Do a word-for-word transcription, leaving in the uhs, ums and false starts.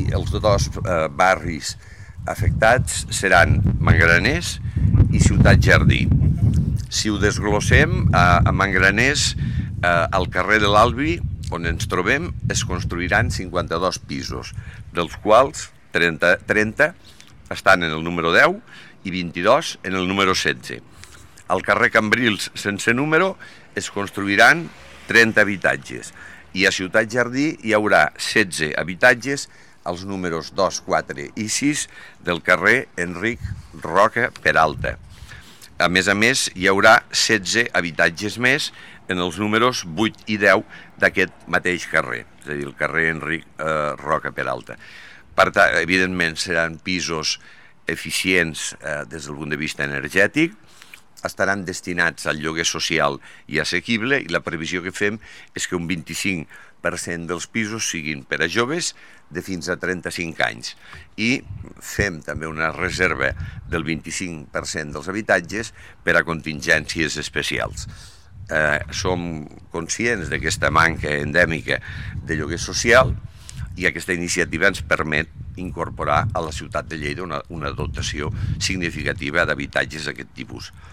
i els dos eh, barris afectats seran Mangraners i Ciutat Jardí. Si ho desglossem, a, a Mangraners, eh, al carrer de l'Albi, on ens trobem, es construiran cinquanta-dos pisos, dels quals trenta, trenta estan en el número deu i vint-i-dos en el número setze. Al carrer Cambrils, sense número, es construiran trenta habitatges i a Ciutat Jardí hi haurà setze habitatges als números dos, quatre i sis del carrer Enric Roca Peralta. A més a més, hi haurà setze habitatges més en els números vuit i deu d'aquest mateix carrer, és a dir, el carrer Enric eh, Roca Peralta. Per tant, evidentment, seran pisos eficients eh, des del punt de vista energètic, estaran destinats al lloguer social i assequible, i la previsió que fem és que un vint-i-cinc per cent dels pisos siguin per a joves de fins a trenta-cinc anys. I fem també una reserva del vint-i-cinc per cent dels habitatges per a contingències especials. Eh, som conscients d'aquesta manca endèmica de lloguer social i aquesta iniciativa ens permet incorporar a la ciutat de Lleida una, una dotació significativa d'habitatges d'aquest tipus.